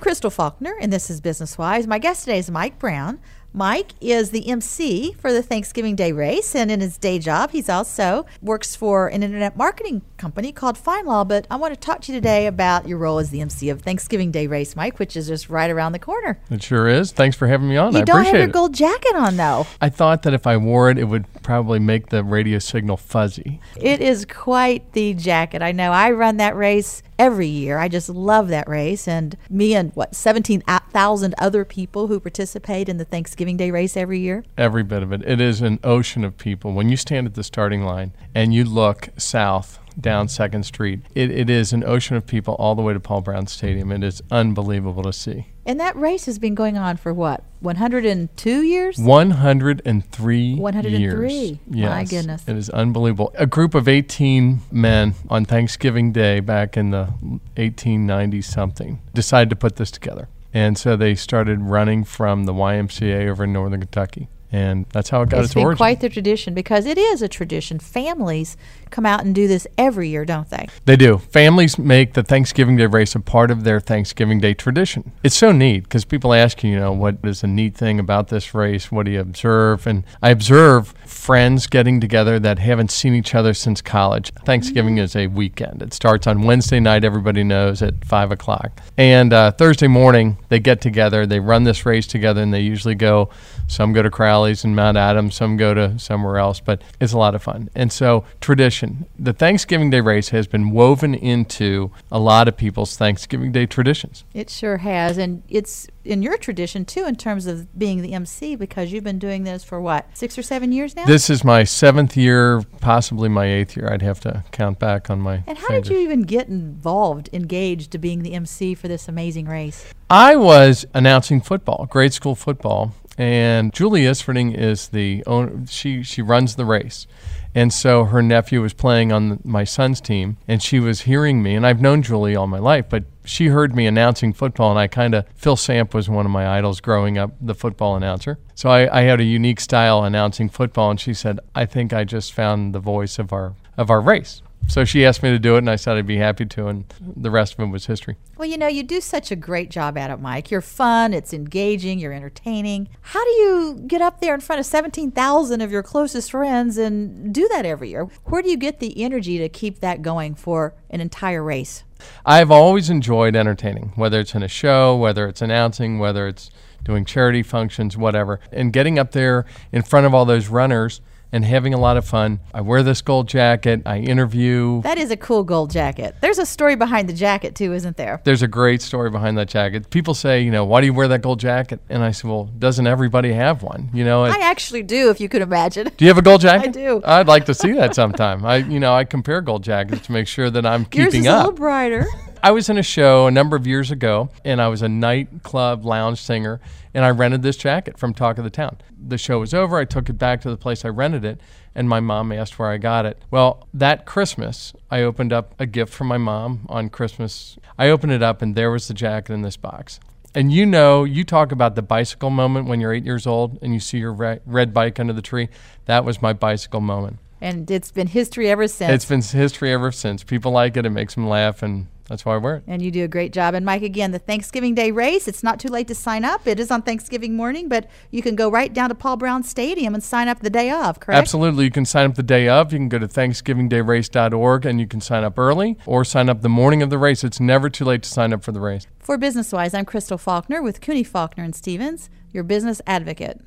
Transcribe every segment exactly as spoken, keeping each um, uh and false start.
Crystal Faulkner, and this is Business Wise. My guest today is Mike Brown. Mike is the M C for the Thanksgiving Day race, and in his day job, he's also works for an internet marketing company called FindLaw. But I want to talk to you today about your role as the M C of Thanksgiving Day race, Mike, which is just right around the corner. It sure is. Thanks for having me on. You I don't appreciate have your it. gold jacket on, though. I thought that if I wore it, it would probably make the radio signal fuzzy. It is quite the jacket. I know. I run that race every year. I just love that race. And me and, what, seventeen thousand other people who participate in the Thanksgiving Day race every year? Every bit of it. It is an ocean of people. When you stand at the starting line and you look south down second Street, it, it is an ocean of people all the way to Paul Brown Stadium. It is unbelievable to see. And that race has been going on for what, one hundred two years? one hundred three one hundred three. years. Yes. My Yes. goodness. It is unbelievable. A group of eighteen men on Thanksgiving Day back in the eighteen ninety something decided to put this together. And so they started running from the Y M C A over in northern Kentucky. And that's how it got it's its been origin. quite the tradition, because it is a tradition. Families come out and do this every year, don't they? They do. Families make the Thanksgiving Day race a part of their Thanksgiving Day tradition. It's so neat because people ask you, you know, what is the neat thing about this race? What do you observe? And I observe friends getting together that haven't seen each other since college. Thanksgiving mm-hmm. is a weekend. It starts on Wednesday night, everybody knows, at five o'clock. And uh, Thursday morning, they get together, they run this race together, and they usually go, some go to Crowley's in Mount Adams, some go to somewhere else, but it's a lot of fun. And so tradition, the Thanksgiving Day race has been woven into a lot of people's Thanksgiving Day traditions. It sure has, and it's in your tradition too in terms of being the M C, because you've been doing this for what, six or seven years now? This is my seventh year, possibly my eighth year. I'd have to count back on my And how fingers. did you even get involved, engaged to being the M C for this amazing race? I was announcing football, grade school football, and Julie Isfording is the owner. She she runs the race. And so her nephew was playing on the, my son's team, and she was hearing me, and I've known Julie all my life, but she heard me announcing football, and I kind of, Phil Samp was one of my idols growing up, the football announcer. So I, I had a unique style announcing football, and she said, I think I just found the voice of our of our race. So she asked me to do it, and I said I'd be happy to, and the rest of it was history. Well, you know, you do such a great job at it, Mike. You're fun, it's engaging, you're entertaining. How do you get up there in front of seventeen thousand of your closest friends and do that every year? Where do you get the energy to keep that going for an entire race? I've always enjoyed entertaining, whether it's in a show, whether it's announcing, whether it's doing charity functions, whatever. And getting up there in front of all those runners and having a lot of fun. I wear this gold jacket. I interview. That is a cool gold jacket. There's a story behind the jacket, too, isn't there? There's a great story behind that jacket. People say, you know, why do you wear that gold jacket? And I say, well, doesn't everybody have one? You know, it, I actually do, if you could imagine. Do you have a gold jacket? I do. I'd like to see that sometime. I, you know, I compare gold jackets to make sure that I'm Yours keeping is up. a little brighter. I was in a show a number of years ago, and I was a nightclub lounge singer, and I rented this jacket from Talk of the Town. The show was over. I took it back to the place I rented it, and my mom asked where I got it. Well, that Christmas, I opened up a gift from my mom on Christmas. I opened it up, and there was the jacket in this box. And you know, you talk about the bicycle moment when you're eight years old and you see your re- red bike under the tree. That was my bicycle moment. And it's been history ever since. It's been history ever since. People like it. It makes them laugh, and that's why I wear it. And you do a great job. And Mike, again, the Thanksgiving Day race, it's not too late to sign up. It is on Thanksgiving morning, but you can go right down to Paul Brown Stadium and sign up the day of, correct? Absolutely. You can sign up the day of. You can go to thanksgiving day race dot org, and you can sign up early or sign up the morning of the race. It's never too late to sign up for the race. For Business Wise, I'm Crystal Faulkner with Cooney Faulkner and Stevens, your business advocate.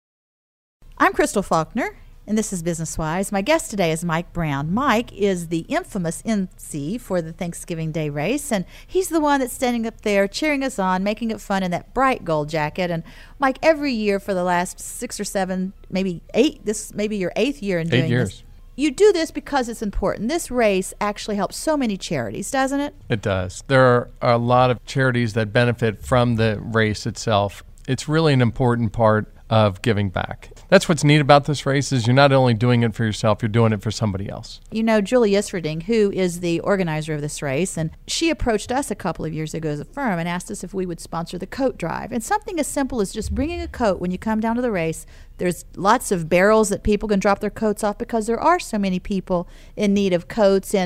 I'm Crystal Faulkner, and this is Business Wise. My guest today is Mike Brown. Mike is the infamous M C for the Thanksgiving Day race, and he's the one that's standing up there cheering us on, making it fun in that bright gold jacket. And Mike, every year for the last six or seven, maybe eight, this may be your eighth year in doing Eight years. this. You do this because it's important. This race actually helps so many charities, doesn't it? It does. There are a lot of charities that benefit from the race itself. It's really an important part of giving back. That's what's neat about this race is you're not only doing it for yourself, you're doing it for somebody else. You know, Julie Isfording, who is the organizer of this race, and she approached us a couple of years ago as a firm and asked us if we would sponsor the coat drive. And something as simple as just bringing a coat when you come down to the race. There's lots of barrels that people can drop their coats off because there are so many people in need of coats, and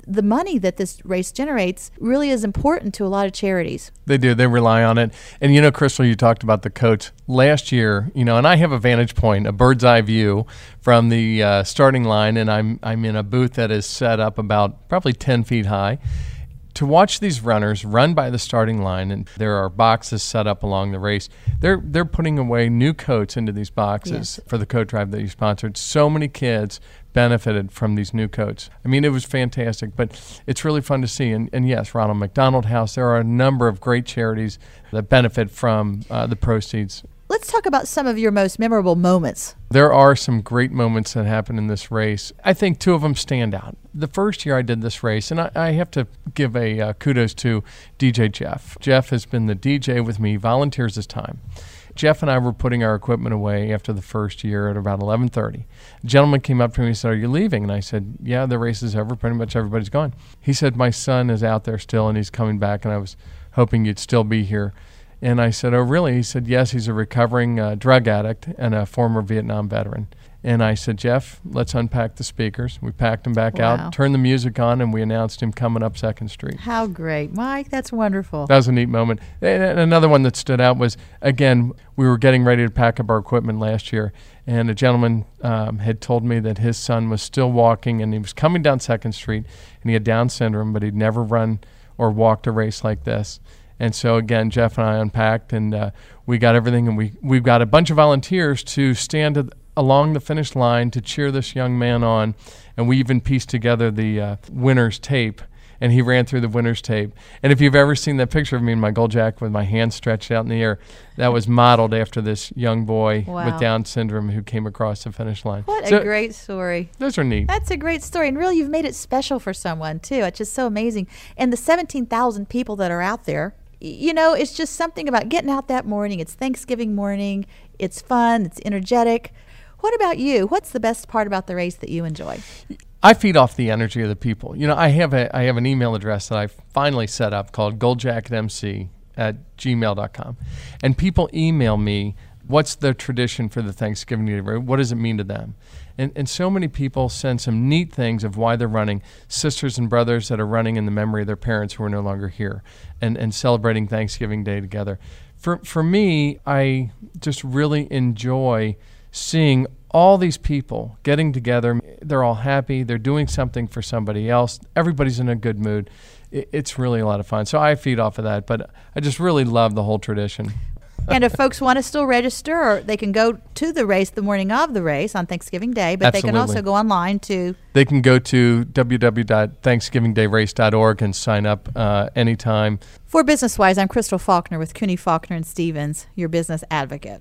the money that this race generates really is important to a lot of charities. They do. They rely on it. And, you know, Crystal, you talked about the coach. Last year, you know, and I have a vantage point, a bird's eye view from the uh, starting line, and I'm I'm in a booth that is set up about probably ten feet high. To watch these runners run by the starting line, and there are boxes set up along the race, they're they're putting away new coats into these boxes. Yes. For the coat drive that you sponsored. So many kids benefited from these new coats. I mean, it was fantastic, but it's really fun to see. And, and yes, Ronald McDonald House, there are a number of great charities that benefit from uh, the proceeds. Let's talk about some of your most memorable moments. There are some great moments that happen in this race. I think two of them stand out. The first year I did this race, and I, I have to give a uh, kudos to D J Jeff. Jeff has been the D J with me, volunteers his time. Jeff and I were putting our equipment away after the first year at about eleven thirty. A gentleman came up to me and said, "Are you leaving?" And I said, "Yeah, the race is over. Pretty much everybody's gone." He said, "My son is out there still, and he's coming back, and I was hoping you'd still be here." And I said, "Oh, really?" He said, "Yes, he's a recovering uh, drug addict and a former Vietnam veteran." And I said, "Jeff, let's unpack the speakers." We packed him back Wow. out, turned the music on, and we announced him coming up Second Street. How great. Mike, that's wonderful. That was a neat moment. And another one that stood out was, again, we were getting ready to pack up our equipment last year, and a gentleman um, had told me that his son was still walking, and he was coming down Second Street, and he had Down syndrome, but he'd never run or walked a race like this. And so, again, Jeff and I unpacked, and uh, we got everything, and we, we've got a bunch of volunteers to stand at, along the finish line to cheer this young man on, and we even pieced together the uh, winner's tape, and he ran through the winner's tape. And if you've ever seen that picture of me in my gold jacket with my hands stretched out in the air, that was modeled after this young boy Wow. with Down syndrome who came across the finish line. What So a great story. Those are neat. That's a great story. And really, you've made it special for someone, too. It's just so amazing. And the seventeen thousand people that are out there, you know, it's just something about getting out that morning. It's Thanksgiving morning. It's fun. It's energetic. What about you? What's the best part about the race that you enjoy? I feed off the energy of the people. You know, I have a I have an email address that I finally set up called goldjacketmc at gmail dot com. And people email me, what's the tradition for the Thanksgiving Day? What does it mean to them? And and so many people send some neat things of why they're running. Sisters and brothers that are running in the memory of their parents who are no longer here, and, and celebrating Thanksgiving Day together. For for me, I just really enjoy seeing all these people getting together. They're all happy. They're doing something for somebody else. Everybody's in a good mood. It, it's really a lot of fun. So I feed off of that, but I just really love the whole tradition. And if folks want to still register, they can go to the race the morning of the race on Thanksgiving Day, but Absolutely. they can also go online to... They can go to w w w dot thanksgiving day race dot org and sign up uh, anytime. For Business Wise, I'm Crystal Faulkner with Cooney Faulkner and Stevens, your business advocate.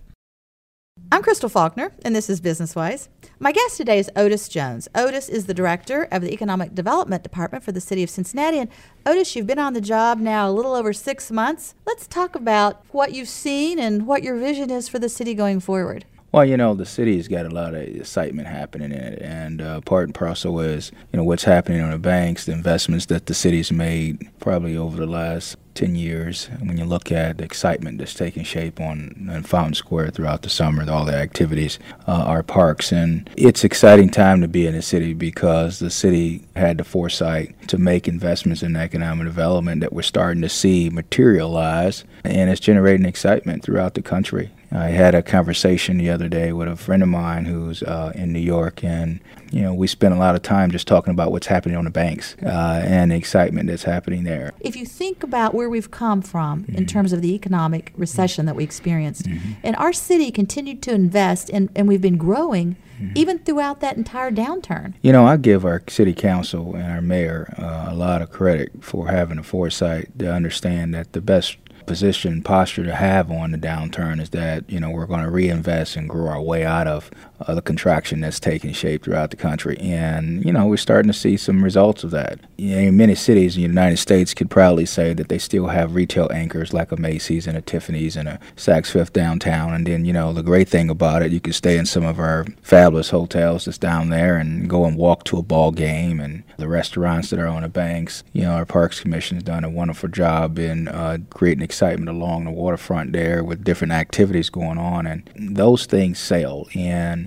I'm Crystal Faulkner, and this is Business Wise. My guest today is Otis Jones. Otis is the director of the Economic Development Department for the City of Cincinnati. And Otis, you've been on the job now a little over six months. Let's talk about what you've seen and what your vision is for the city going forward. Well, you know, the city's got a lot of excitement happening in it, and uh, part and parcel is, you know, what's happening on the banks, the investments that the city's made probably over the last ten years. And when you look at the excitement that's taking shape on, on Fountain Square throughout the summer, all the activities, uh, our parks, and it's exciting time to be in the city because the city had the foresight to make investments in economic development that we're starting to see materialize, and it's generating excitement throughout the country. I had a conversation the other day with a friend of mine who's uh, in New York, and you know we spent a lot of time just talking about what's happening on the banks uh, and the excitement that's happening there. If you think about where we've come from mm-hmm. in terms of the economic recession that we experienced, mm-hmm. and our city continued to invest, and, and we've been growing mm-hmm. even throughout that entire downturn. You know, I give our city council and our mayor uh, a lot of credit for having the foresight to understand that the best position posture to have on the downturn is that, you know, we're going to reinvest and grow our way out of uh, the contraction that's taking shape throughout the country. And, you know, we're starting to see some results of that. You know, many cities in the United States could proudly say that they still have retail anchors like a Macy's and a Tiffany's and a Saks Fifth downtown. And then, you know, the great thing about it, you can stay in some of our fabulous hotels that's down there and go and walk to a ball game, and the restaurants that are on the banks. You know, our Parks Commission has done a wonderful job in uh, creating excitement along the waterfront there with different activities going on, and those things sell. And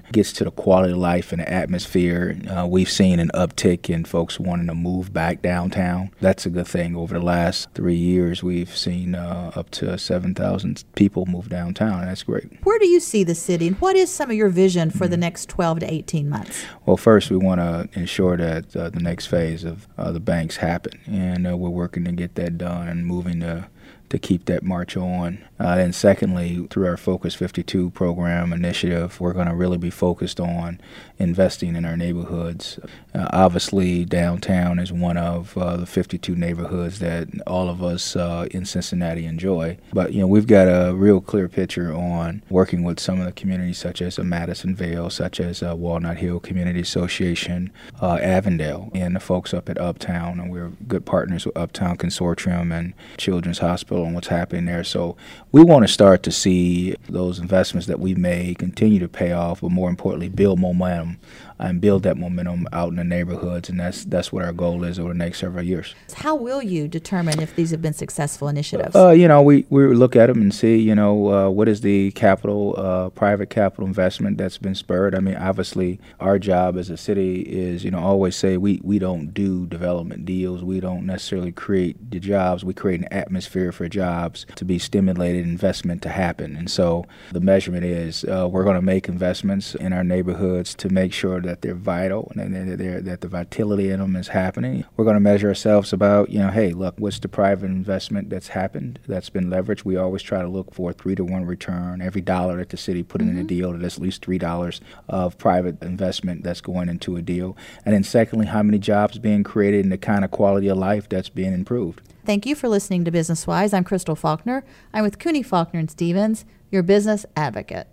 gets to the quality of life and the atmosphere, uh, we've seen an uptick in folks wanting to move back downtown. That's a good thing. Over the last three years, we've seen uh, up to seven thousand people move downtown, and that's great. Where do you see the city, and what is some of your vision for the next twelve to eighteen months? Well, first, we want to ensure that uh, the next phase of uh, the banks happen, and uh, we're working to get that done and moving to to keep that march on. Uh, and secondly, through our Focus fifty-two program initiative, we're going to really be focused on investing in our neighborhoods. Uh, obviously, downtown is one of uh, the fifty-two neighborhoods that all of us uh, in Cincinnati enjoy. But, you know, we've got a real clear picture on working with some of the communities such as uh, Madisonville, such as uh, Walnut Hill Community Association, uh, Avondale, and the folks up at Uptown. And we're good partners with Uptown Consortium and Children's Hospital and what's happening there. So we want to start to see those investments that we made continue to pay off, but more importantly, build momentum and build that momentum out in the neighborhoods, and that's that's what our goal is over the next several years. How will you determine if these have been successful initiatives? Uh, you know, we, we look at them and see, you know, uh, what is the capital, uh, private capital investment that's been spurred. I mean, obviously, our job as a city is, you know, always say we, we don't do development deals. We don't necessarily create the jobs. We create an atmosphere for jobs to be stimulated, investment to happen. And so the measurement is uh, we're going to make investments in our neighborhoods to make sure that they're vital and that, they're, that the vitality in them is happening. We're going to measure ourselves about, you know, hey, look, what's the private investment that's happened, that's been leveraged? We always try to look for a three to one return. Every dollar that the city put mm-hmm. in a deal, there's at least three dollars of private investment that's going into a deal. And then secondly, how many jobs being created and the kind of quality of life that's being improved. Thank you for listening to Business Wise. I'm Crystal Faulkner. I'm with Cooney Faulkner and Stevens, your business advocate.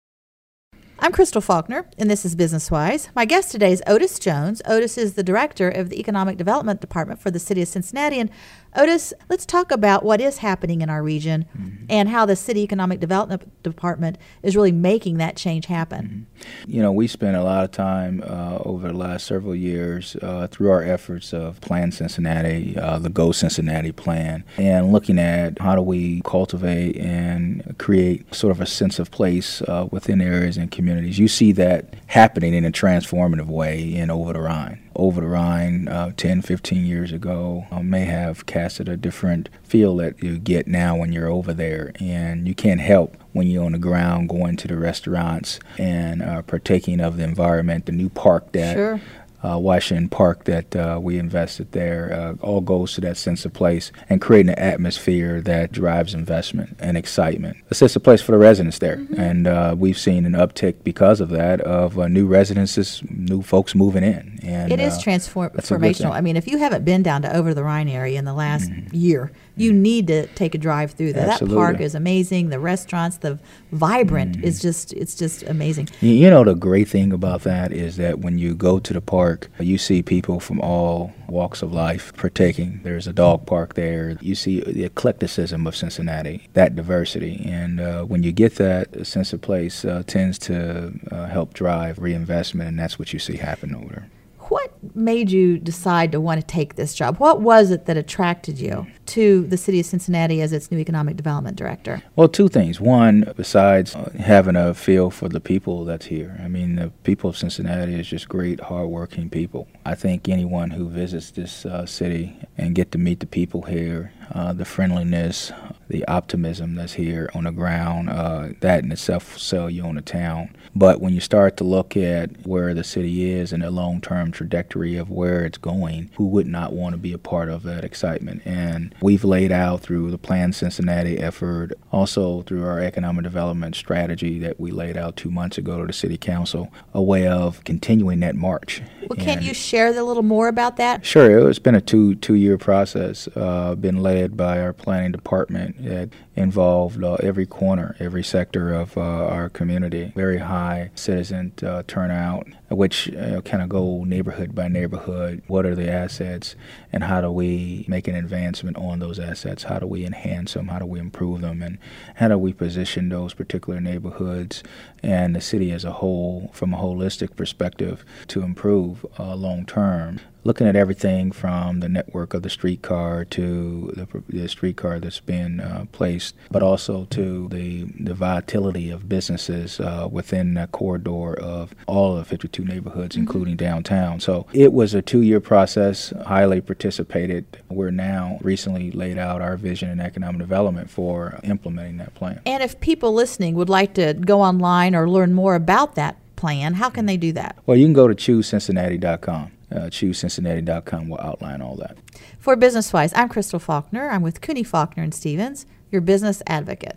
I'm Crystal Faulkner, and this is Business Wise. My guest today is Otis Jones. Otis is the director of the Economic Development Department for the City of Cincinnati. And Otis, let's talk about what is happening in our region mm-hmm. and how the City Economic Development Department is really making that change happen. Mm-hmm. You know, we spent a lot of time uh, over the last several years uh, through our efforts of Plan Cincinnati, uh, the Go Cincinnati plan, and looking at how do we cultivate and create sort of a sense of place uh, within areas and communities. You see that happening in a transformative way in Over the Rhine. Over the Rhine uh, ten, fifteen years ago uh, may have casted a different feel that you get now when you're over there. And you can't help when you're on the ground going to the restaurants and uh, partaking of the environment, the new park that sure. Uh, Washington Park that uh, we invested there, uh, all goes to that sense of place and creating an atmosphere that drives investment and excitement. A sense of place for the residents there. Mm-hmm. And uh, we've seen an uptick because of that of uh, new residences, new folks moving in. And it is uh, transformational. I mean, if you haven't been down to Over the Rhine area in the last mm-hmm. year, you mm-hmm. need to take a drive through there. Absolutely. That park is amazing. The restaurants, the vibrant mm-hmm. is just, it's just amazing. You, you know, the great thing about that is that when you go to the park, you see people from all walks of life partaking. There's a dog park there. You see the eclecticism of Cincinnati, that diversity. And uh, when you get that, sense of place uh, tends to uh, help drive reinvestment, and that's what you see happen over there. What made you decide to want to take this job? What was it that attracted you to the City of Cincinnati as its new economic development director? Well, two things. One, besides uh, having a feel for the people that's here. I mean, the people of Cincinnati is just great, hardworking people. I think anyone who visits this uh, city and get to meet the people here, uh, the friendliness, the optimism that's here on the ground, uh, that in itself will sell you on the town. But when you start to look at where the city is and the long-term trajectory of where it's going, who would not want to be a part of that excitement? And we've laid out through the Plan Cincinnati effort, also through our economic development strategy that we laid out two months ago to the City Council, a way of continuing that march. Well, can you share a little more about that? Sure. It's been a two, two-year process, uh, been led by our planning department that involved uh, every corner, every sector of uh, our community. Very high citizen uh, turnout, which uh, kind of go neighborhood by neighborhood. What are the assets, and how do we make an advancement on those assets? How do we enhance them? How do we improve them? And how do we position those particular neighborhoods and the city as a whole from a holistic perspective to improve uh, long term? looking at everything from the network of the streetcar to the, the streetcar that's been uh, placed, but also to the, the vitality of businesses uh, within the corridor of all of fifty-two neighborhoods, mm-hmm. including downtown. So it was a two-year process, highly participated. We're now recently laid out our vision and economic development for implementing that plan. And if people listening would like to go online or learn more about that plan, how can they do that? Well, you can go to choose cincinnati dot com. Uh, choose cincinnati dot com will outline all that. For Business Wise, I'm Crystal Faulkner. I'm with Cooney Faulkner and Stevens, your business advocate.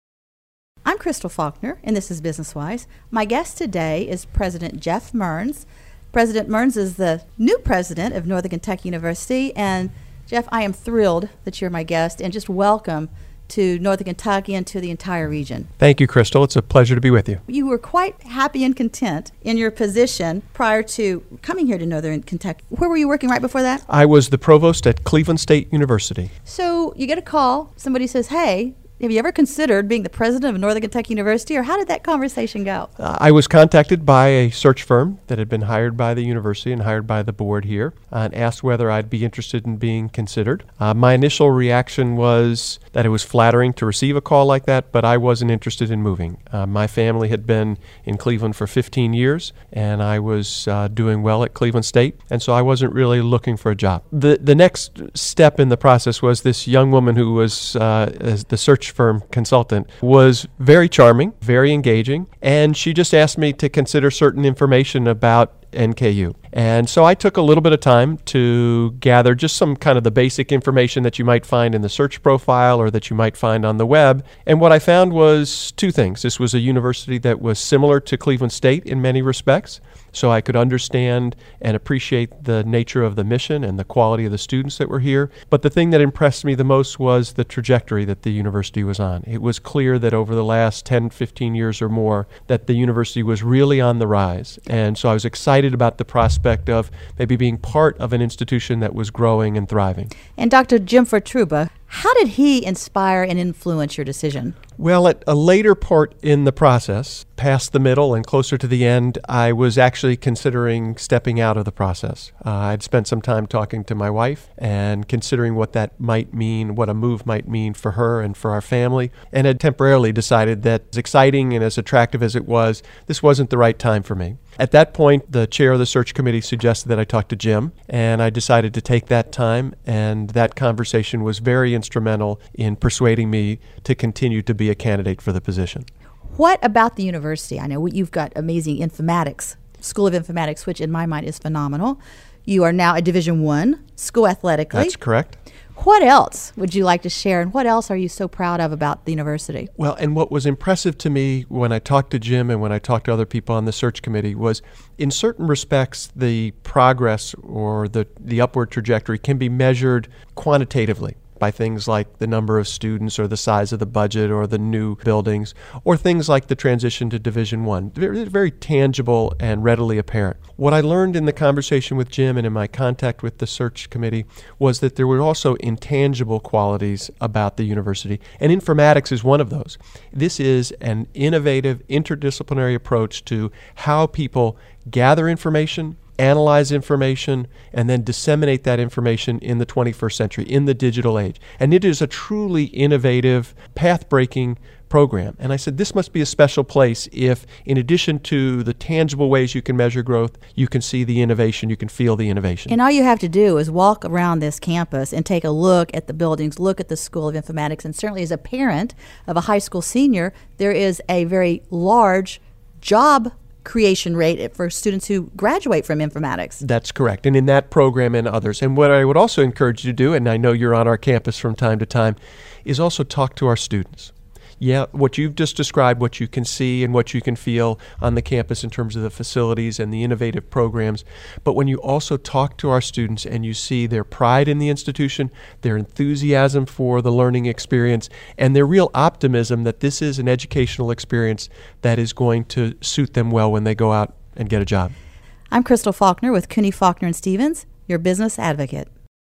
I'm Crystal Faulkner, and this is Business Wise. My guest today is President Jeff Mearns. President Mearns is the new president of Northern Kentucky University, and Jeff, I am thrilled that you're my guest, and just welcome to Northern Kentucky and to the entire region. Thank you, Crystal. It's a pleasure to be with you. You were quite happy and content in your position prior to coming here to Northern Kentucky. Where were you working right before that? I was the provost at Cleveland State University. So you get a call, somebody says, hey, have you ever considered being the president of Northern Kentucky University, or how did that conversation go? Uh, I was contacted by a search firm that had been hired by the university and hired by the board here, uh, and asked whether I'd be interested in being considered. Uh, my initial reaction was that it was flattering to receive a call like that, but I wasn't interested in moving. Uh, my family had been in Cleveland for fifteen years, and I was uh, doing well at Cleveland State, and so I wasn't really looking for a job. The, the next step in the process was this young woman who was uh, as the search firm consultant was very charming, very engaging, and she just asked me to consider certain information about N K U. And so I took a little bit of time to gather just some kind of the basic information that you might find in the search profile or that you might find on the web. And what I found was two things. This was a university that was similar to Cleveland State in many respects, so I could understand and appreciate the nature of the mission and the quality of the students that were here. But the thing that impressed me the most was the trajectory that the university was on. It was clear that over the last ten, fifteen years or more that the university was really on the rise. And so I was excited about the prospect of maybe being part of an institution that was growing and thriving. And Doctor Jim Fortruba, how did he inspire and influence your decision? Well, at a later part in the process, past the middle and closer to the end, I was actually considering stepping out of the process. Uh, I'd spent some time talking to my wife and considering what that might mean, what a move might mean for her and for our family, and had temporarily decided that as exciting and as attractive as it was, this wasn't the right time for me. At that point, the chair of the search committee suggested that I talk to Jim, and I decided to take that time, and that conversation was very instrumental in persuading me to continue to be a candidate for the position. What about the university? I know you've got amazing informatics, School of Informatics, which in my mind is phenomenal. You are now a Division One school athletically. That's correct. What else would you like to share, and what else are you so proud of about the university? Well, and what was impressive to me when I talked to Jim and when I talked to other people on the search committee was, in certain respects, the progress or the, the upward trajectory can be measured quantitatively by things like the number of students or the size of the budget or the new buildings, or things like the transition to Division One. Very, very tangible and readily apparent. What I learned in the conversation with Jim and in my contact with the search committee was that there were also intangible qualities about the university, and informatics is one of those. This is an innovative, interdisciplinary approach to how people gather information, analyze information, and then disseminate that information in the twenty-first century, in the digital age. And it is a truly innovative, path-breaking program. And I said, this must be a special place if, in addition to the tangible ways you can measure growth, you can see the innovation, you can feel the innovation. And all you have to do is walk around this campus and take a look at the buildings, look at the School of Informatics, and certainly as a parent of a high school senior, there is a very large job creation rate for students who graduate from informatics. That's correct. And in that program and others. And what I would also encourage you to do, and I know you're on our campus from time to time, is also talk to our students. Yeah, what you've just described, what you can see and what you can feel on the campus in terms of the facilities and the innovative programs. But when you also talk to our students and you see their pride in the institution, their enthusiasm for the learning experience, and their real optimism that this is an educational experience that is going to suit them well when they go out and get a job. I'm Crystal Faulkner with Cooney Faulkner and Stevens, your business advocate.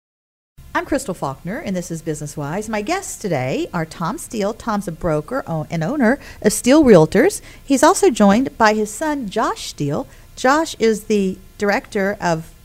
I'm Crystal Faulkner, and this is Business Wise. My guests today are Tom Steele. Tom's a broker and owner of Steele Realtors. He's also joined by his son, Josh Steele. Josh is the director of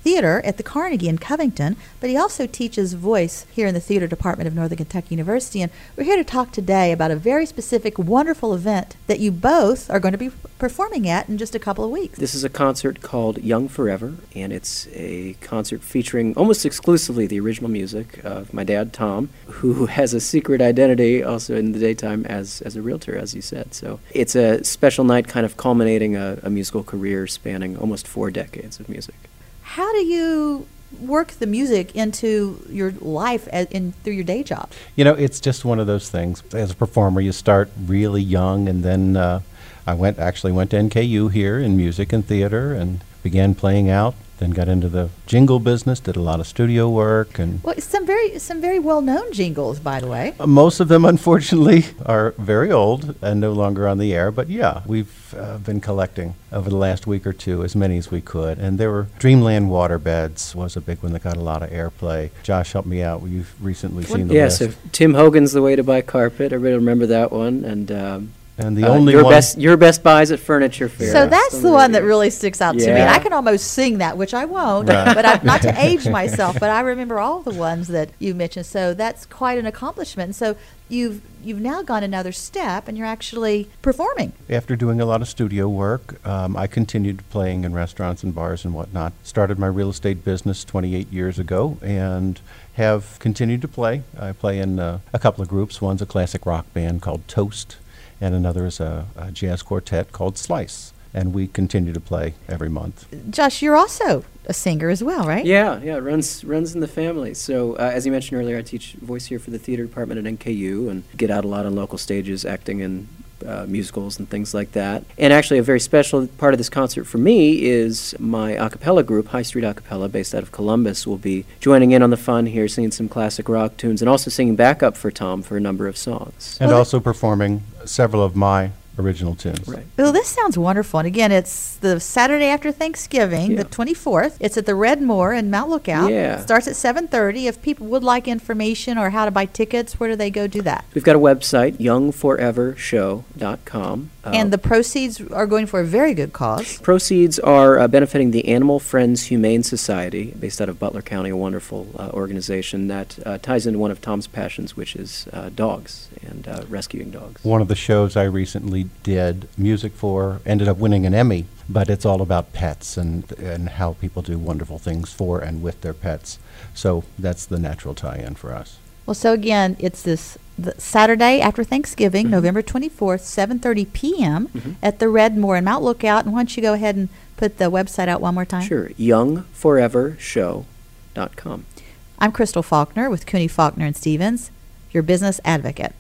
theater at the Carnegie in Covington, but he also teaches voice here in the theater department of Northern Kentucky University. And we're here to talk today about a very specific, wonderful event that you both are going to be performing at in just a couple of weeks. This is a concert called Young Forever, and it's a concert featuring almost exclusively the original music of my dad, Tom, who has a secret identity also in the daytime as, as a realtor, as you said. So it's a special night kind of culminating a, a musical career spanning almost four decades of music. How do you work the music into your life as in through your day job? You know, it's just one of those things. As a performer, you start really young, and then uh, I went actually went to N K U here in music and theater and began playing out. Then got into the jingle business, did a lot of studio work, and Well, some very some very well-known jingles, by the way. uh, most of them, unfortunately, are very old and no longer on the air. But yeah, we've uh, been collecting over the last week or two as many as we could. And there were Dreamland Waterbeds was a big one that got a lot of airplay. Josh, help me out. You've recently seen the yeah, list. so Tim Hogan's The Way to Buy Carpet. Everybody remember that one. And um, And the uh, only your one. best your best buys at Furniture Fair. So that's on the one that radio. really sticks out to me. And Yeah. I can almost sing that, which I won't, Right. but I'm, not to age myself, but I remember all the ones that you mentioned. So that's quite an accomplishment. And so you've you've now gone another step, and you're actually performing. After doing a lot of studio work, um, I continued playing in restaurants and bars and whatnot. Started my real estate business twenty-eight years ago and have continued to play. I play in uh, a couple of groups. One's a classic rock band called Toast, and another is a, a jazz quartet called Slice. And we continue to play every month. Josh, you're also a singer as well, right? Yeah, yeah, it runs runs in the family. So uh, as you mentioned earlier, I teach voice here for the theater department at N K U and get out a lot on local stages, acting in uh, musicals and things like that. And actually, a very special part of this concert for me is my a cappella group, High Street A Cappella, based out of Columbus, will be joining in on the fun here, singing some classic rock tunes, and also singing backup for Tom for a number of songs. And Well, also performing several of my original tunes. Right. Well, this sounds wonderful. And again, it's the Saturday after Thanksgiving, Yeah. the twenty-fourth. It's at the Red Moor in Mount Lookout. Yeah. It starts at seven thirty. If people would like information or how to buy tickets, where do they go do that? We've got a website, young forever show dot com. Uh, And the proceeds are going for a very good cause. proceeds are uh, benefiting the Animal Friends Humane Society, based out of Butler County, a wonderful uh, organization that uh, ties into one of Tom's passions, which is uh, dogs and uh, rescuing dogs. One of the shows I recently did music for ended up winning an Emmy, but it's all about pets and, and how people do wonderful things for and with their pets. So that's the natural tie-in for us. Well, so again, it's this the Saturday after Thanksgiving, Mhm. November twenty-fourth, seven thirty p.m. Mhm. at the Red Moor in Mount Lookout. And why don't you go ahead and put the website out one more time? Sure, young forever show dot com. I'm Crystal Faulkner with Cooney Faulkner and Stevens, your business advocate.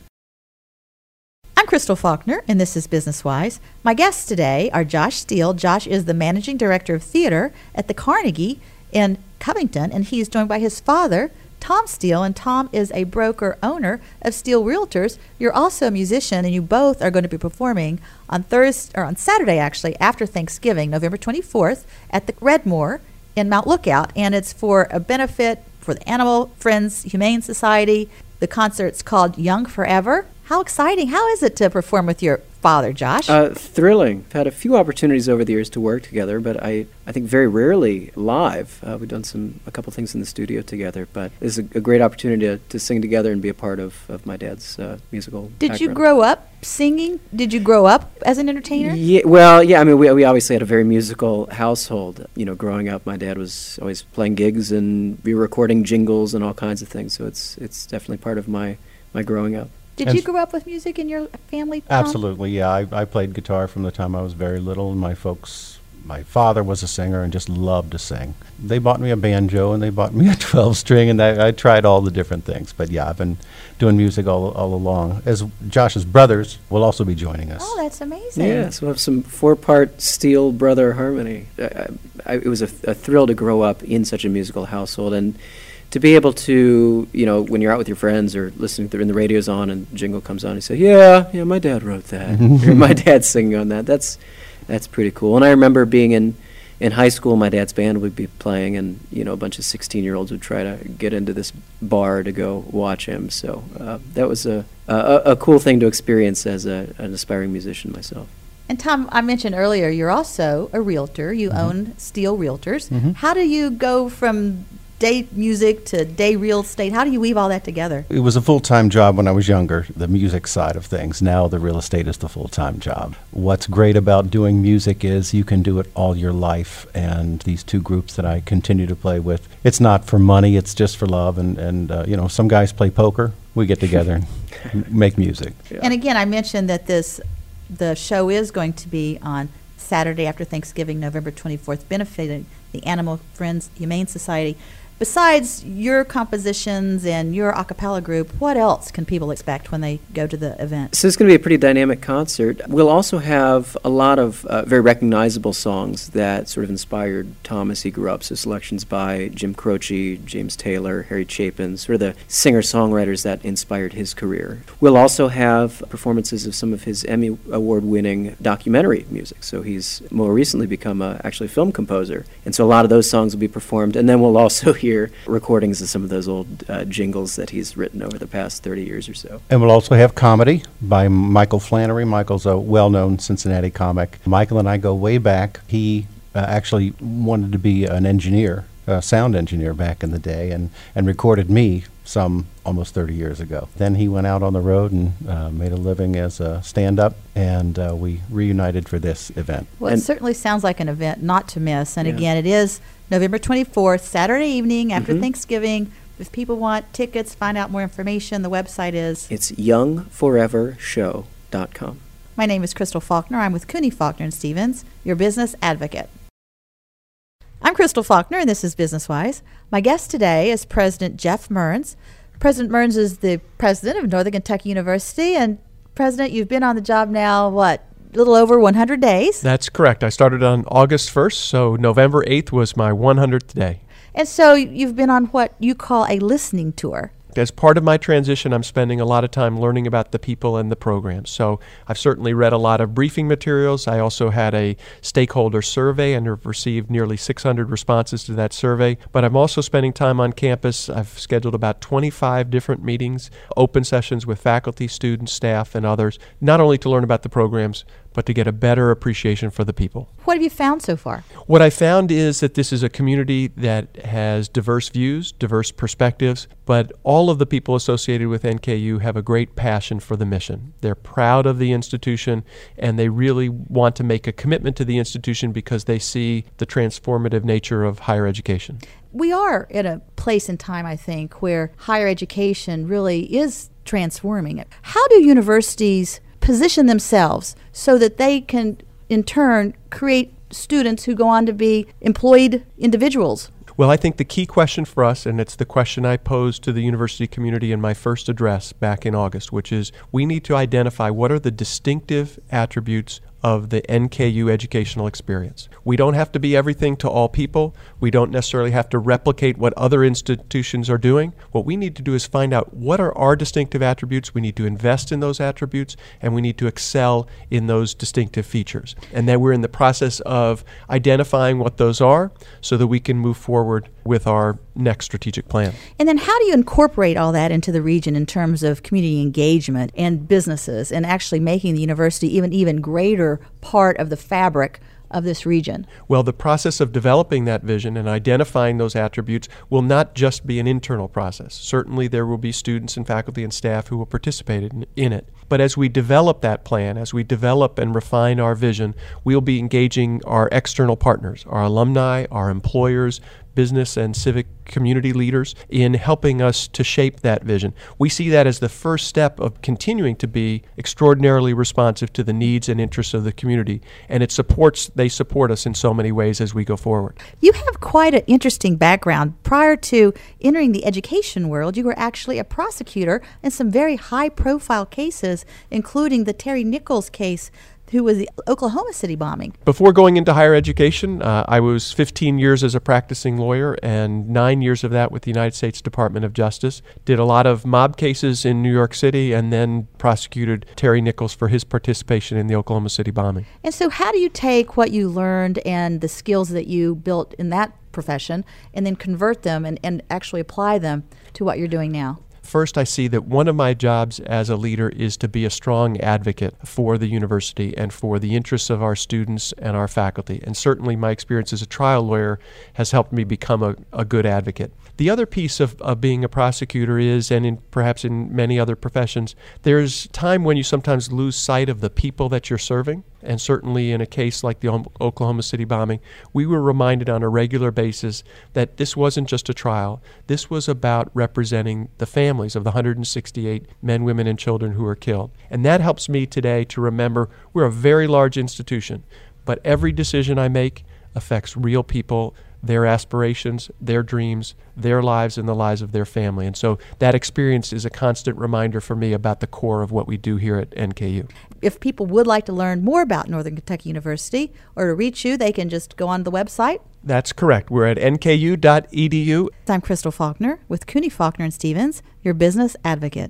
I'm Crystal Faulkner, and this is Business Wise. My guests today are Josh Steele. Josh is the managing director of theater at the Carnegie in Covington, and he is joined by his father, Tom Steele, and Tom is a broker owner of Steele Realtors. You're also a musician, and you both are going to be performing on Thursday or on Saturday, actually, after Thanksgiving, November twenty-fourth, at the Red Moor in Mount Lookout, and it's for a benefit for the Animal Friends Humane Society. The concert's called Young Forever. How exciting! How is it to perform with your father, Josh? Uh, thrilling. I've had a few opportunities over the years to work together, but I, I think very rarely live. Uh, we've done some a couple things in the studio together, but it's a, a great opportunity to, to sing together and be a part of, of my dad's uh, musical Did you background. grow up singing? Did you grow up as an entertainer? Yeah, well, yeah. I mean, we we obviously had a very musical household. You know, growing up, my dad was always playing gigs and we were recording jingles and all kinds of things. So it's it's definitely part of my, my growing up. Did And you s- grow up with music in your family, Tom? Absolutely, yeah. I, I played guitar from the time I was very little, and my folks, my father was a singer and just loved to sing. They bought me a banjo and they bought me a twelve string, and I, I tried all the different things. But yeah, I've been doing music all, all along. As Josh's brothers will also be joining us. Oh, that's amazing. Yeah, so we have some four-part steel brother harmony. I, I, I, it was a, a thrill to grow up in such a musical household, and to be able to, you know, when you're out with your friends or listening to, and the radio's on and jingle comes on, you say, yeah, yeah, my dad wrote that. Or my dad's singing on that. That's that's pretty cool. And I remember being in, in high school, my dad's band would be playing, and, you know, a bunch of sixteen-year-olds would try to get into this bar to go watch him. So uh, that was a, a, a cool thing to experience as a, an aspiring musician myself. And Tom, I mentioned earlier, you're also a realtor. You mm-hmm. own Steele Realtors. Mm-hmm. How do you go from day music to day real estate? How do you weave all that together? It was a full-time job when I was younger, the music side of things. Now the real estate is the full-time job. What's great about doing music is you can do it all your life, and these two groups that I continue to play with, it's not for money, it's just for love, and, and uh, you know, some guys play poker. We get together and make music. Yeah. And again, I mentioned that this the show is going to be on Saturday after Thanksgiving, November twenty-fourth, benefiting the Animal Friends Humane Society. Besides your compositions and your a cappella group, what else can people expect when they go to the event? So it's going to be a pretty dynamic concert. We'll also have a lot of uh, very recognizable songs that sort of inspired Tom as he grew up. So selections by Jim Croce, James Taylor, Harry Chapin, sort of the singer-songwriters that inspired his career. We'll also have performances of some of his Emmy Award-winning documentary music. So he's more recently become a, actually a film composer. And so a lot of those songs will be performed. And then we'll also hear recordings of some of those old uh, jingles that he's written over the past thirty years or so. And we'll also have comedy by Michael Flannery. Michael's a well-known Cincinnati comic. Michael and I go way back. He uh, actually wanted to be an engineer, a sound engineer back in the day, and, and recorded me some almost thirty years ago. Then he went out on the road and uh, made a living as a stand-up, and uh, we reunited for this event. Well, and it certainly sounds like an event not to miss. And yeah. again, it is November twenty-fourth, Saturday evening after mm-hmm. Thanksgiving. If people want tickets, find out more information, the website is? It's young forever show dot com. My name is Crystal Faulkner. I'm with Cooney Faulkner and Stevens, your business advocate. I'm Crystal Faulkner, and this is Business Wise. My guest today is President Jeff Mearns. President Mearns is the president of Northern Kentucky University. And, President, you've been on the job now, what, a little over one hundred days? That's correct. I started on August first, so November eighth was my one hundredth day. And so you've been on what you call a listening tour. As part of my transition, I'm spending a lot of time learning about the people and the programs. So I've certainly read a lot of briefing materials. I also had a stakeholder survey and have received nearly six hundred responses to that survey. But I'm also spending time on campus. I've scheduled about twenty-five different meetings, open sessions with faculty, students, staff, and others, not only to learn about the programs, but to get a better appreciation for the people. What have you found so far? What I found is that this is a community that has diverse views, diverse perspectives, but all of the people associated with N K U have a great passion for the mission. They're proud of the institution, and they really want to make a commitment to the institution because they see the transformative nature of higher education. We are in a place in time, I think, where higher education really is transforming it. How do universities position themselves so that they can, in turn, create students who go on to be employed individuals? Well, I think the key question for us, and it's the question I posed to the university community in my first address back in August, which is we need to identify what are the distinctive attributes of the N K U educational experience. We don't have to be everything to all people. We don't necessarily have to replicate what other institutions are doing. What we need to do is find out what are our distinctive attributes. We need to invest in those attributes, and we need to excel in those distinctive features. And then we're in the process of identifying what those are so that we can move forward with our next strategic plan. And then how do you incorporate all that into the region in terms of community engagement and businesses and actually making the university even even greater part of the fabric of this region? Well, the process of developing that vision and identifying those attributes will not just be an internal process. Certainly there will be students and faculty and staff who will participate in, in it. But as we develop that plan, as we develop and refine our vision, we'll be engaging our external partners, our alumni, our employers, business and civic community leaders in helping us to shape that vision. We see that as the first step of continuing to be extraordinarily responsive to the needs and interests of the community, and it supports, they support us in so many ways as we go forward. You have quite an interesting background. Prior to entering the education world, you were actually a prosecutor in some very high-profile cases, including the Terry Nichols case, who was the Oklahoma City bombing. Before going into higher education, uh, I was fifteen years as a practicing lawyer and nine years of that with the United States Department of Justice. Did a lot of mob cases in New York City and then prosecuted Terry Nichols for his participation in the Oklahoma City bombing. And so how do you take what you learned and the skills that you built in that profession and then convert them and, and actually apply them to what you're doing now? First, I see that one of my jobs as a leader is to be a strong advocate for the university and for the interests of our students and our faculty. And certainly my experience as a trial lawyer has helped me become a, a good advocate. The other piece of, of being a prosecutor is, and in, perhaps in many other professions, there's time when you sometimes lose sight of the people that you're serving. And certainly in a case like the Oklahoma City bombing, we were reminded on a regular basis that this wasn't just a trial. This was about representing the families of the one hundred sixty-eight men, women, and children who were killed. And that helps me today to remember we're a very large institution, but every decision I make affects real people, their aspirations, their dreams, their lives, and the lives of their family. And so that experience is a constant reminder for me about the core of what we do here at N K U. If people would like to learn more about Northern Kentucky University or to reach you, they can just go on the website. That's correct. We're at N K U dot E D U. I'm Crystal Faulkner with Cooney, Faulkner and Stevens, your business advocate.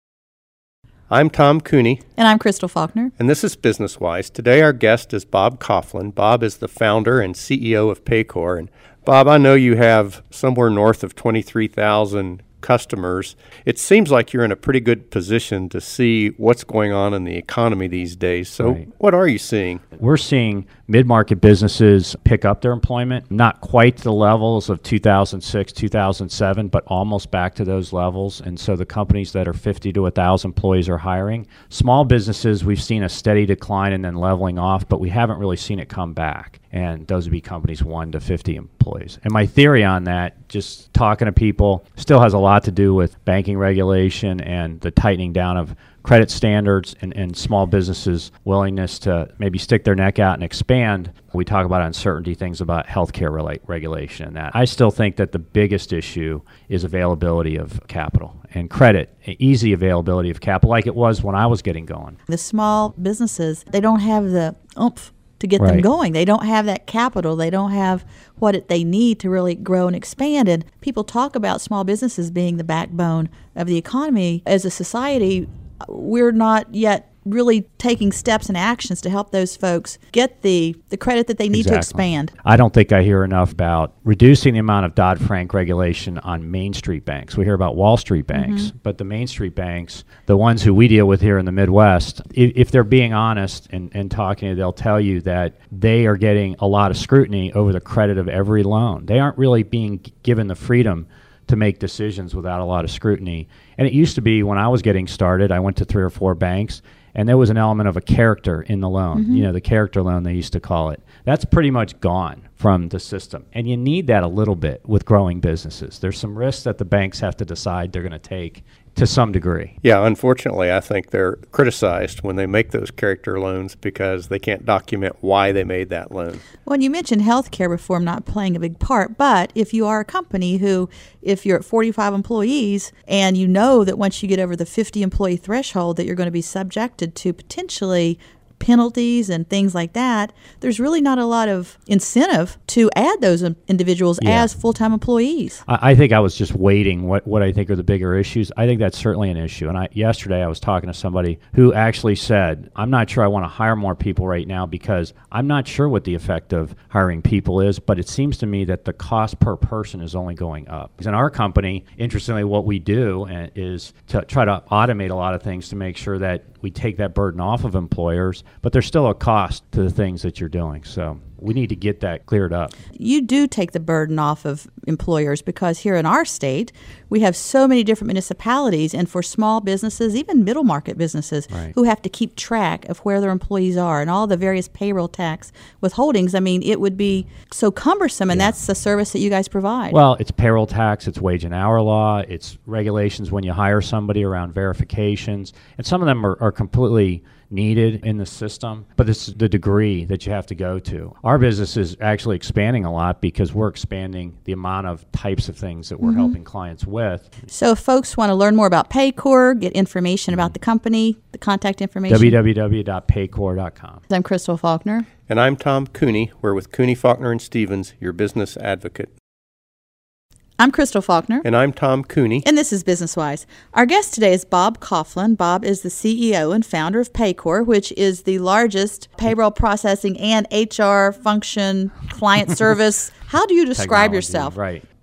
I'm Tom Cooney. And I'm Crystal Faulkner. And this is Business Wise. Today our guest is Bob Coughlin. Bob is the founder and C E O of Paycor. And Bob, I know you have somewhere north of twenty-three thousand customers. It seems like you're in a pretty good position to see what's going on in the economy these days. So Right. What are you seeing? We're seeing mid-market businesses pick up their employment, not quite the levels of two thousand six, two thousand seven, but almost back to those levels. And so the companies that are fifty to one thousand employees are hiring. Small businesses, we've seen a steady decline and then leveling off, but we haven't really seen it come back. And those would be companies one to fifty employees. And my theory on that, just talking to people, still has a lot to do with banking regulation and the tightening down of credit standards and, and small businesses' willingness to maybe stick their neck out and expand. We talk about uncertainty, things about healthcare relate, regulation and that. I still think that the biggest issue is availability of capital and credit, easy availability of capital like it was when I was getting going. The small businesses, they don't have the oomph to get them Right. going. They don't have that capital. They don't have what it, they need to really grow and expand. And people talk about small businesses being the backbone of the economy. As a society, we're not yet really taking steps and actions to help those folks get the, the credit that they need to Exactly. expand. I don't think I hear enough about reducing the amount of Dodd-Frank regulation on Main Street banks. We hear about Wall Street banks, Mm-hmm. but the Main Street banks, the ones who we deal with here in the Midwest, if, if they're being honest and, and talking to you, they'll tell you that they are getting a lot of scrutiny over the credit of every loan. They aren't really being g- given the freedom to make decisions without a lot of scrutiny. And it used to be when I was getting started, I went to three or four banks, and there was an element of a character in the loan, Mm-hmm. you know, the character loan they used to call it. That's pretty much gone from the system. And you need that a little bit with growing businesses. There's some risks that the banks have to decide they're going to take to some degree. Yeah, unfortunately, I think they're criticized when they make those character loans because they can't document why they made that loan. Well, you mentioned healthcare reform not playing a big part, but if you are a company who, if you're at forty-five employees and you know that once you get over the fifty employee threshold that you're going to be subjected to potentially penalties and things like that, there's really not a lot of incentive to add those um, individuals Yeah. as full-time employees. I, I think I was just waiting what, what I think are the bigger issues. I think that's certainly an issue. And I, yesterday I was talking to somebody who actually said, I'm not sure I want to hire more people right now because I'm not sure what the effect of hiring people is, but it seems to me that the cost per person is only going up. Because in our company, interestingly, what we do uh, is to try to automate a lot of things to make sure that we take that burden off of employers, but there's still a cost to the things that you're doing. So we need to get that cleared up. You do take the burden off of employers because here in our state, we have so many different municipalities, and for small businesses, even middle market businesses, Right. who have to keep track of where their employees are and all the various payroll tax withholdings, I mean, it would be so cumbersome, and that's the service that you guys provide. Well, it's payroll tax, it's wage and hour law, it's regulations when you hire somebody around verifications, and some of them are, are completely needed in the system, but it's the degree that you have to go to. Our business is actually expanding a lot because we're expanding the amount of types of things that we're Mm-hmm. helping clients with. So if folks want to learn more about Paycor, get information about the company, the contact information. w w w dot paycor dot com. I'm Crystal Faulkner. And I'm Tom Cooney. We're with Cooney, Faulkner and Stevens, your business advocate. I'm Crystal Faulkner. And I'm Tom Cooney. And this is Business Wise. Our guest today is Bob Coughlin. Bob is the C E O and founder of Paycor, which is the largest payroll processing and H R function client service. How do you describe Technology, yourself? Right.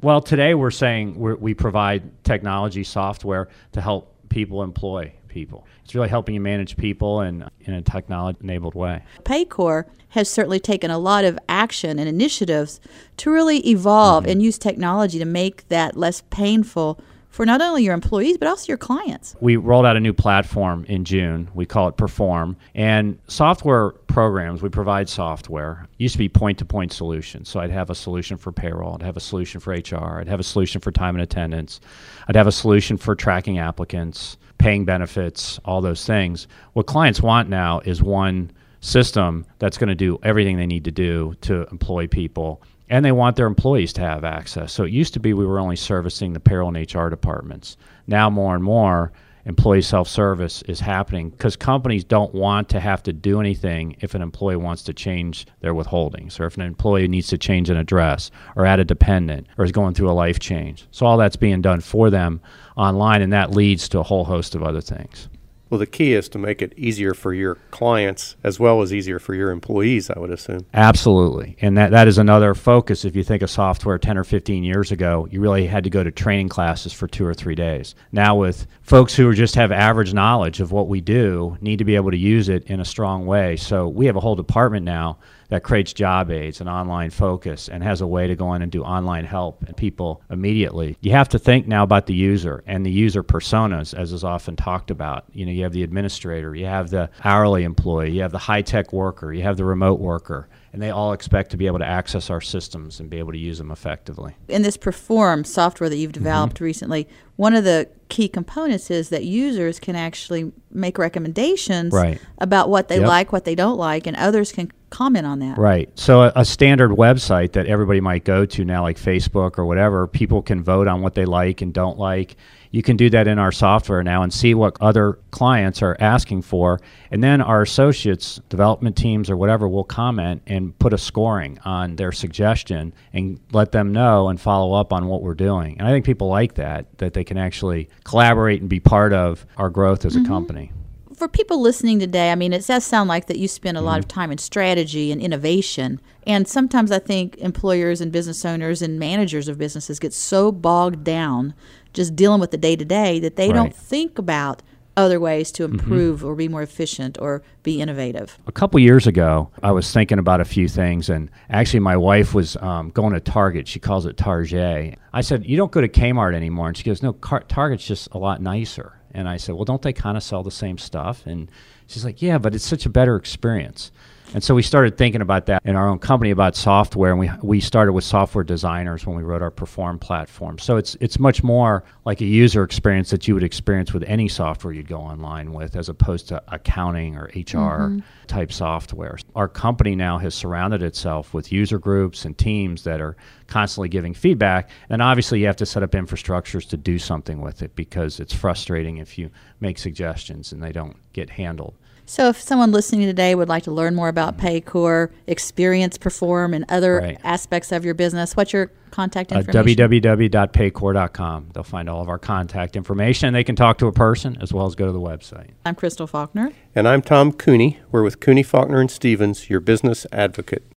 Well, today we're saying we're, we provide technology software to help people employ people. It's really helping you manage people and in a technology-enabled way. Paycor has certainly taken a lot of action and initiatives to really evolve Mm-hmm. and use technology to make that less painful for not only your employees, but also your clients. We rolled out a new platform in June. We call it Perform. And software programs, we provide software. It used to be point-to-point solutions. So I'd have a solution for payroll. I'd have a solution for H R. I'd have a solution for time and attendance. I'd have a solution for tracking applicants, paying benefits, all those things. What clients want now is one system that's going to do everything they need to do to employ people. And they want their employees to have access. So it used to be we were only servicing the payroll and H R departments. Now more and more, employee self-service is happening because companies don't want to have to do anything if an employee wants to change their withholdings, or if an employee needs to change an address or add a dependent or is going through a life change. So all that's being done for them online, and that leads to a whole host of other things. Well, the key is to make it easier for your clients as well as easier for your employees, I would assume. Absolutely. And that, that is another focus. If you think of software ten or fifteen years ago, you really had to go to training classes for two or three days. Now with folks who just have average knowledge of what we do, need to be able to use it in a strong way. So we have a whole department now that creates job aids and online focus and has a way to go in and do online help and people immediately. You have to think now about the user and the user personas, as is often talked about. You know, you have the administrator, you have the hourly employee, you have the high-tech worker, you have the remote worker, and they all expect to be able to access our systems and be able to use them effectively. In this Perform software that you've developed mm-hmm. recently, one of the key components is that users can actually make recommendations right. about what they yep. like, what they don't like, and others can comment on that. Right. So a, a standard website that everybody might go to now, like Facebook or whatever, people can vote on what they like and don't like. You can do that in our software now and see what other clients are asking for. And then our associates, development teams or whatever, will comment and put a scoring on their suggestion and let them know and follow up on what we're doing. And I think people like that, that they can actually collaborate and be part of our growth as mm-hmm. a company. For people listening today, I mean, it does sound like that you spend a mm-hmm. lot of time in strategy and innovation. And sometimes I think employers and business owners and managers of businesses get so bogged down just dealing with the day-to-day that they right. don't think about other ways to improve mm-hmm. or be more efficient or be innovative. A couple years ago, I was thinking about a few things, and actually my wife was um, going to Target. She calls it Target. I said, you don't go to Kmart anymore. And she goes, no, Car- Target's just a lot nicer. And I said, well, don't they kind of sell the same stuff? And she's like, yeah, but it's such a better experience. And so we started thinking about that in our own company about software, and we we started with software designers when we wrote our Perform platform. So it's it's much more like a user experience that you would experience with any software you'd go online with, as opposed to accounting or H R mm-hmm. type software. Our company now has surrounded itself with user groups and teams that are constantly giving feedback, and obviously you have to set up infrastructures to do something with it, because it's frustrating if you make suggestions and they don't get handled. So if someone listening today would like to learn more about Paycor, experience Perform, and other right. aspects of your business, what's your contact Uh, information? w w w dot paycor dot com. They'll find all of our contact information, and they can talk to a person as well as go to the website. I'm Crystal Faulkner. And I'm Tom Cooney. We're with Cooney, Faulkner and Stevens, your business advocate.